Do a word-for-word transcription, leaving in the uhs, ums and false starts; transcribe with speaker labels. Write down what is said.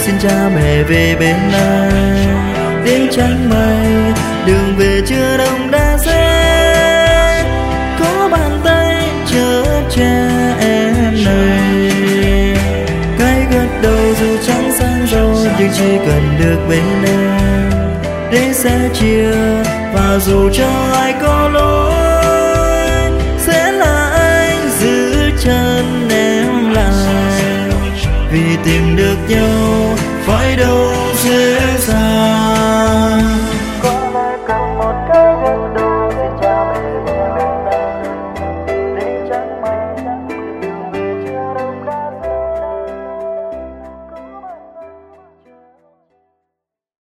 Speaker 1: xin cha mẹ về bên anh. Đêm trắng mây đường về chưa đông đã rẽ, có bàn tay chở che em này. Cái gật đầu dù chẳng sang giàu nhưng chỉ cần được bên em để sẽ chia, và dù cho ai có lỗi sẽ là anh giữ chân em lại. Vì tìm được nhau phải đâu dễ